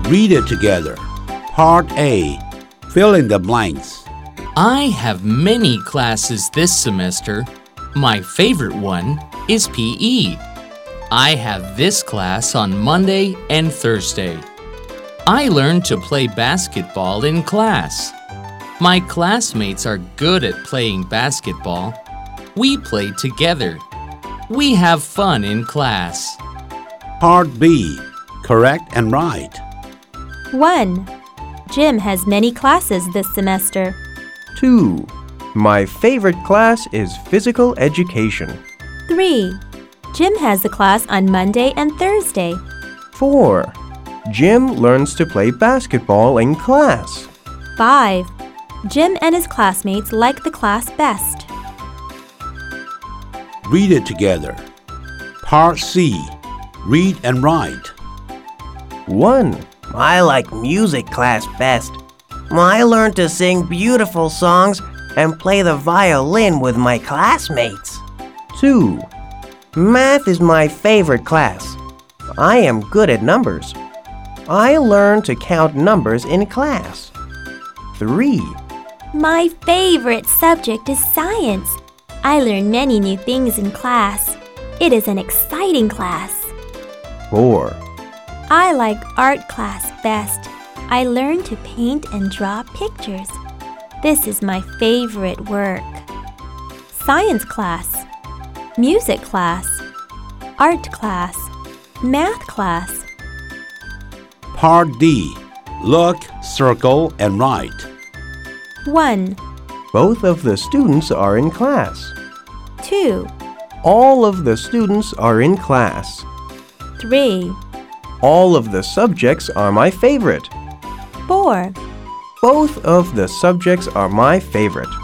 Read it together. Part A. Fill in the blanks. I have many classes this semester. My favorite one is PE. I have this class on Monday and Thursday. I learn to play basketball in class. My classmates are good at playing basketball. We play together. We have fun in class. Part B. Correct and right. 1. Jim has many classes this semester. 2. My favorite class is physical education. 3. Jim has a class on Monday and Thursday. 4. Jim learns to play basketball in class. 5. Jim and his classmates like the class best. Read it together. Part C. Read and write. 1. I like music class best. I learn to sing beautiful songs and play the violin with my classmates. 2. Math is my favorite class. I am good at numbers. I learn to count numbers in class. 3. My favorite subject is science. I learn many new things in class. It is an exciting class. 4. I like art class best. I learn to paint and draw pictures. This is my favorite work. Science class, music class, art class, math class. Part D. Look, circle, and write. 1. Both of the students are in class. 2. All of the students are in class. 3. All of the subjects are my favorite. 4. Both of the subjects are my favorite.